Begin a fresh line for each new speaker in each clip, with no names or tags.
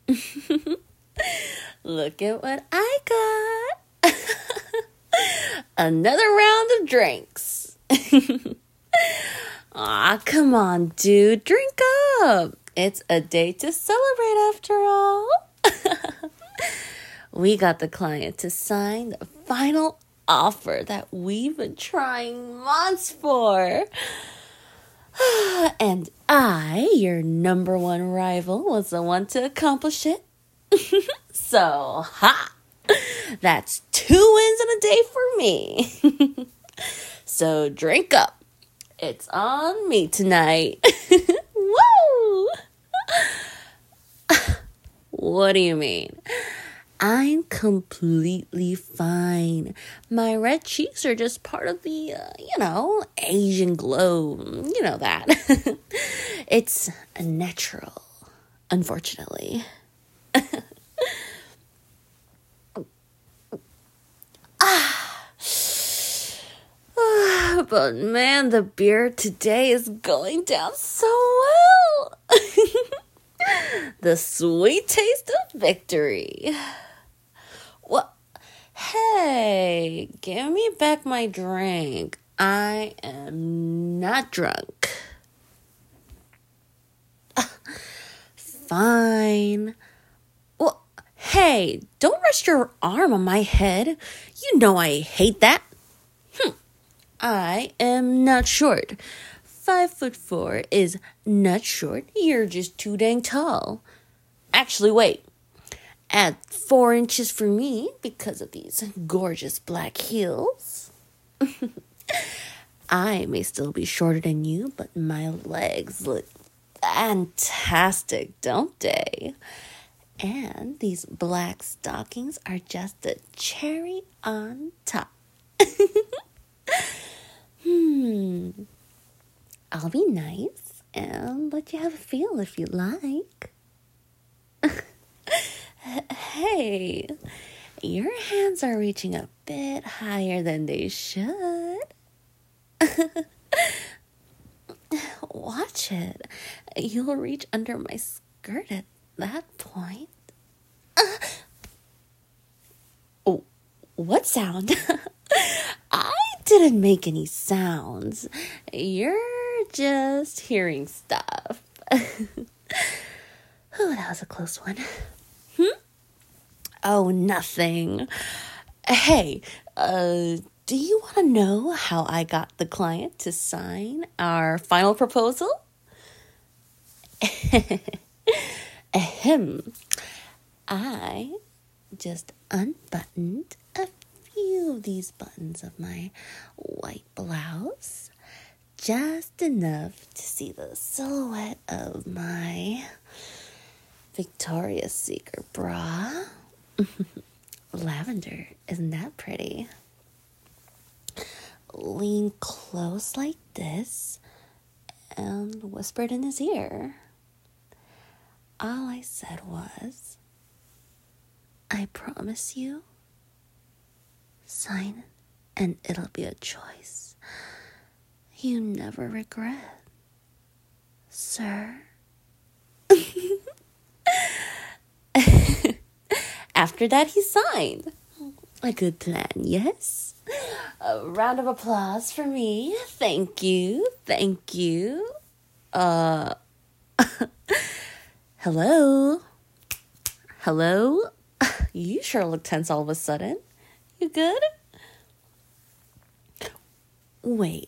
Look at what I got. Another round of drinks. Aw, come on, dude. Drink up. It's a day to celebrate after all. We got the client to sign the final offer that we've been trying months for. And I, your number one rival, was the one to accomplish it. So, that's 2 wins in a day for me. So, drink up. It's on me tonight. Woo! What do you mean? I'm completely fine. My red cheeks are just part of the, Asian glow. You know that. It's natural, unfortunately. But man, the beer today is going down so well. The sweet taste of victory. What? Hey, give me back my drink. I am not drunk. Fine. Well, hey, don't rest your arm on my head. You know I hate that. I am not short. 5'4" is not short. You're just too dang tall. Actually, wait. Add 4 inches for me because of these gorgeous black heels. I may still be shorter than you, but my legs look fantastic, don't they? And these black stockings are just a cherry on top. I'll be nice and let you have a feel if you like. Hey, your hands are reaching a bit higher than they should. Watch it. You'll reach under my skirt at that point. Oh, what sound? I didn't make any sounds. You're just hearing stuff. Oh, that was a close one. Oh, nothing. Hey, do you want to know how I got the client to sign our final proposal? Ahem. I just unbuttoned a few of these buttons of my white blouse. Just enough to see the silhouette of my Victoria's Secret bra. Lavender, isn't that pretty? Lean close like this and whispered in his ear. All I said was, I promise you, sign it and it'll be a choice you never regret, sir. After that, he signed. A good plan, yes? A round of applause for me. Thank you. Thank you. Hello? Hello? You sure look tense all of a sudden. You good? Wait.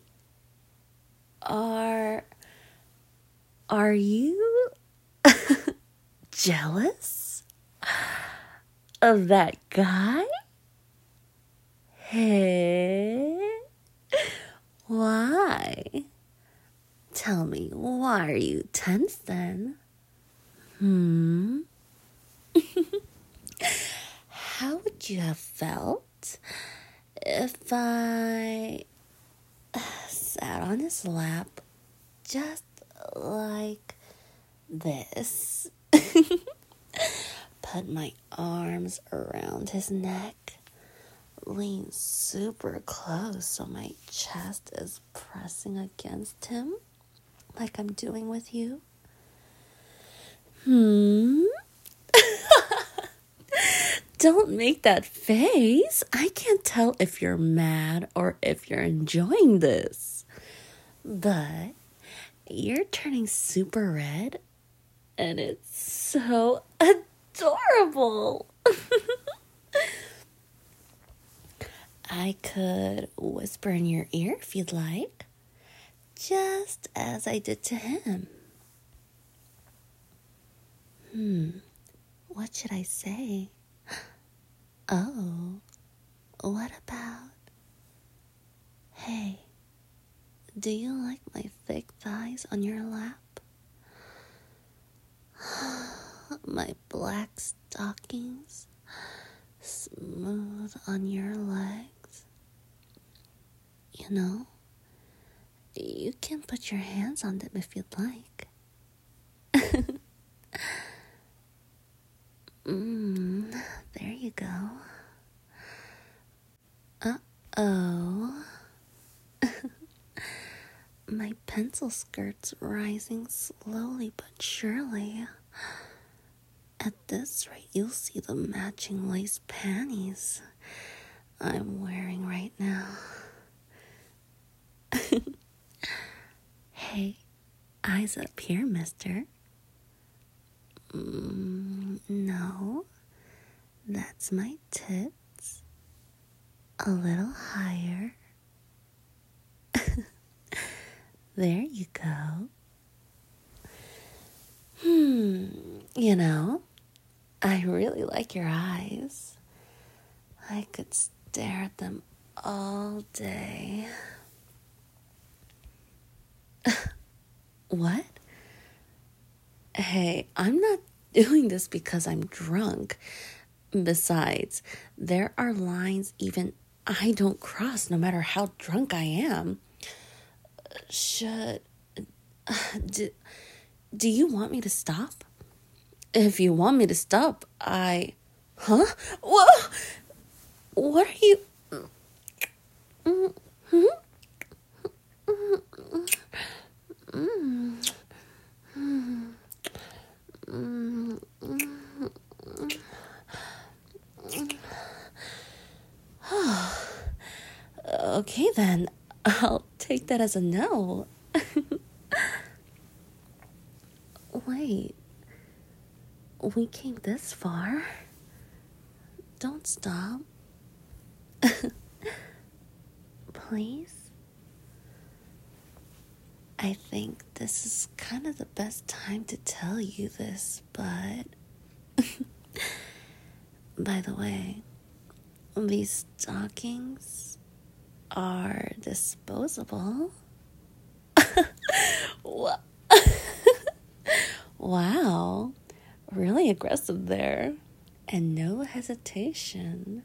Are you jealous of that guy? Hey? Why? Tell me, why are you tense then? How would you have felt if I sat on his lap just like this? Put my arms around his neck, lean super close so my chest is pressing against him like I'm doing with you. Don't make that face. I can't tell if you're mad or if you're enjoying this. But you're turning super red, and it's so adorable. I could whisper in your ear if you'd like, just as I did to him. What should I say? Oh, what about, hey, do you like my thick thighs on your lap? My black stockings, smooth on your legs? You know, you can put your hands on them if you'd like. There you go. Uh-oh. My pencil skirt's rising slowly but surely. At this rate, you'll see the matching lace panties I'm wearing right now. Hey, eyes up here, mister. No, that's my tits. A little higher. There you go. You know, I really like your eyes. I could stare at them all day. What? Hey, I'm not doing this because I'm drunk. Besides, there are lines even I don't cross no matter how drunk I am. Do you want me to stop? If you want me to stop, Huh? Whoa! What are you... Okay then, I'll take that as a no. Wait, we came this far. Don't stop. Please? I think this is kind of the best time to tell you this, but... By the way, these stockings are disposable. What? Wow, really aggressive there, and no hesitation.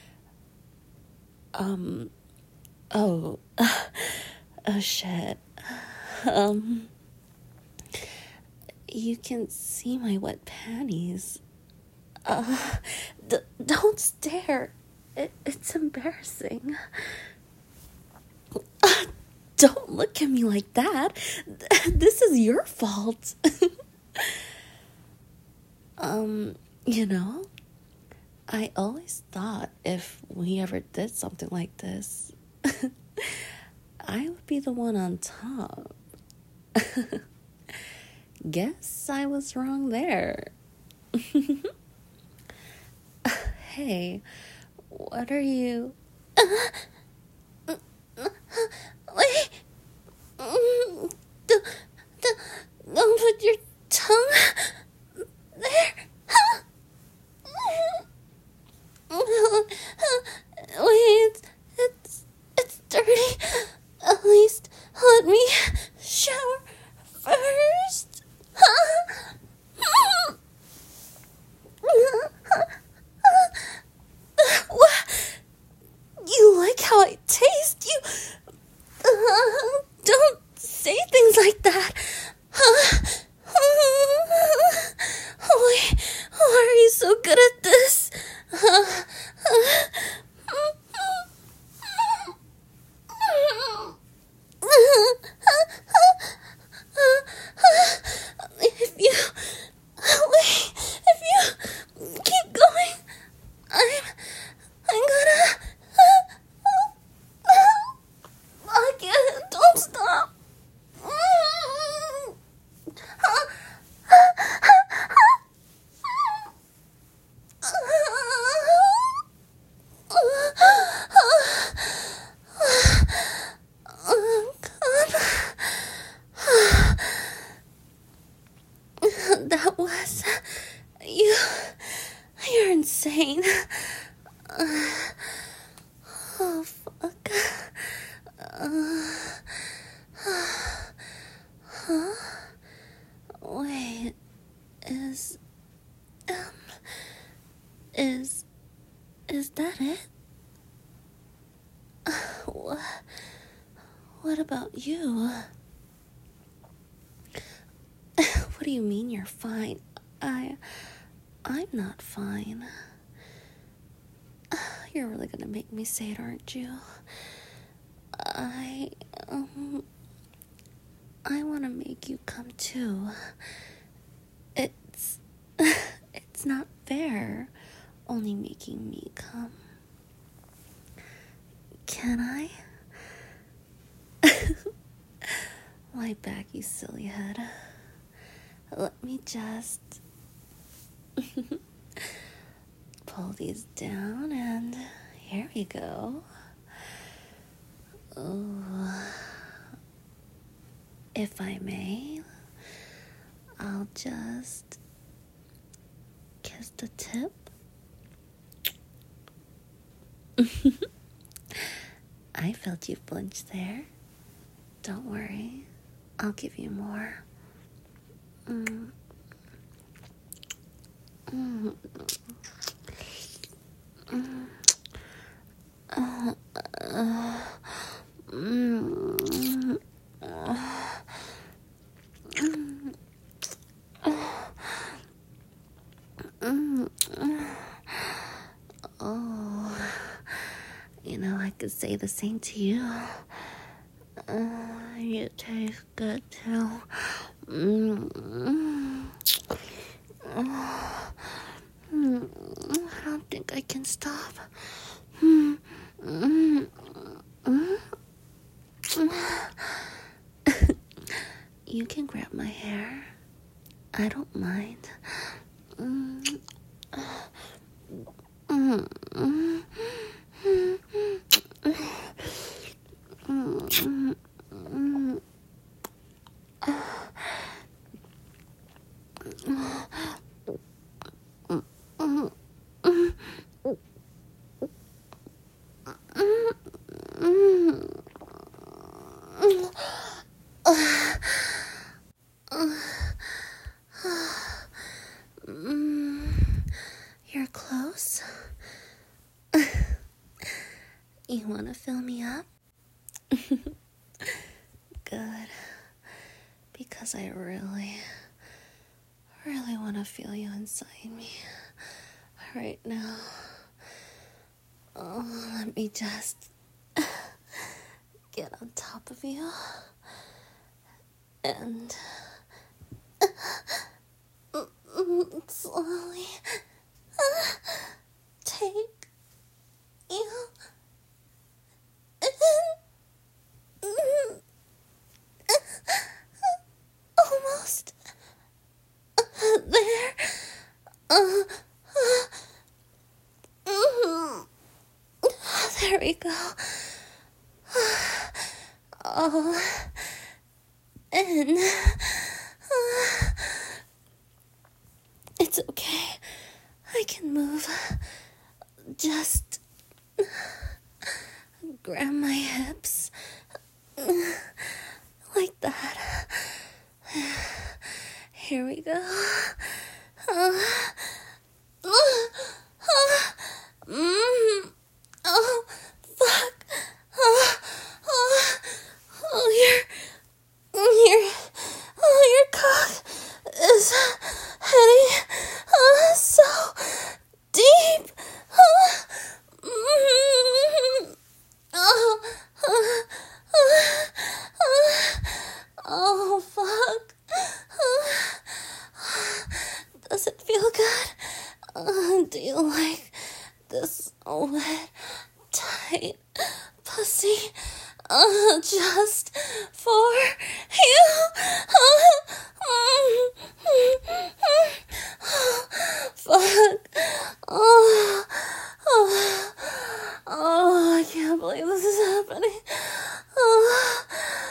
Oh shit. You can see my wet panties. Don't stare. It's embarrassing. Don't look at me like that. This is your fault. You know, I always thought if we ever did something like this, I would be the one on top. Guess I was wrong there. Hey, what are you... Wait. Don't put your tongue there. Wait, it's dirty. At least let me shower first. What? You like how I taste? You... don't say things like that. pain. Oh, fuck. Huh? Wait, is that it? What about you? What do you mean you're fine? I'm not fine. You're really gonna make me say it, aren't you? I wanna make you come too. It's not fair, only making me come. Can I? Lie back, you silly head. Let me just pull these down, and here we go. Oh, if I may, I'll just kiss the tip. I felt you flinch there. Don't worry, I'll give you more. Oh, I could say the same to you. You taste good too. I don't think I can stop. You can grab my hair. I don't mind. You're close. You wanna fill me up? Good. Because I really wanna feel you inside me right now. Oh, let me just get on top of you and slowly take you almost there. There we go. Oh, and it's okay. I can move. Just grab my hips like that. Here we go. Oh, fuck. Your cock is heading so deep. Oh, fuck. Does it feel good? Do you like this wet, tight pussy? Just for you. Fuck. I can't believe this is happening.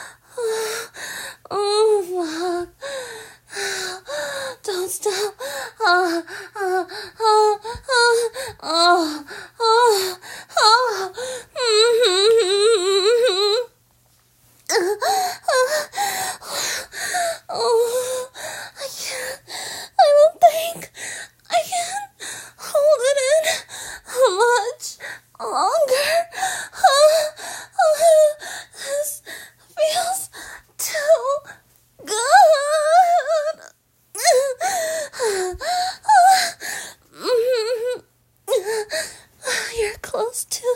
Fuck. Don't stop. I can't. I don't think I can hold it in much longer. This feels too good. You're close too.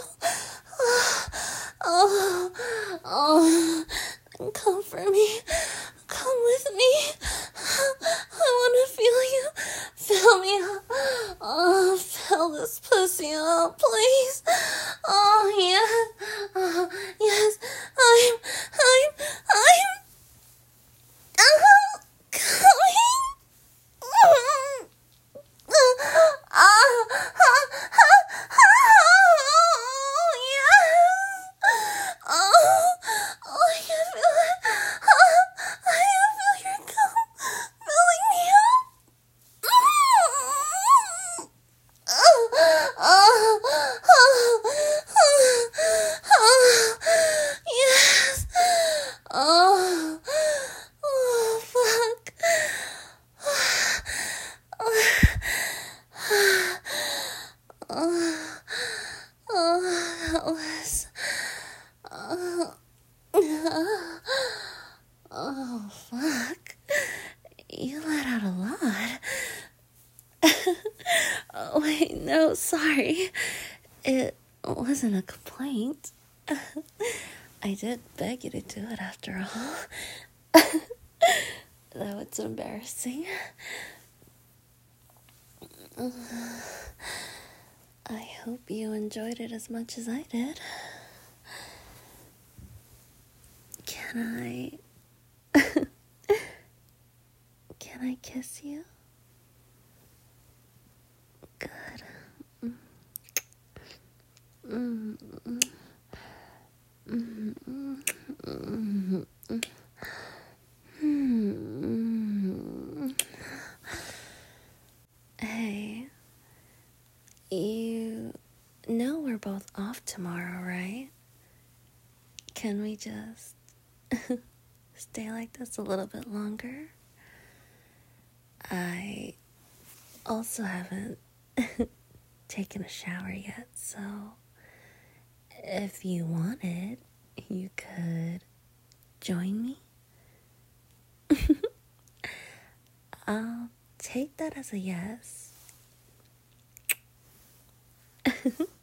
Come for me. Come with me. I want to feel you. Fill me up. Fill this pussy up, please. Oh, yes. Yes. I'm coming. I can feel it. I can feel your cum filling me up. Yes. Fuck. Alice. Fuck. You let out a lot. Oh, wait, no, sorry. It wasn't a complaint. I did beg you to do it after all. Though it's embarrassing. I hope you enjoyed it as much as I did. Can I kiss you? Good. Hey, you know we're both off tomorrow, right? Can we just stay like this a little bit longer? I also haven't taken a shower yet, so if you wanted, you could join me. I'll take that as a yes.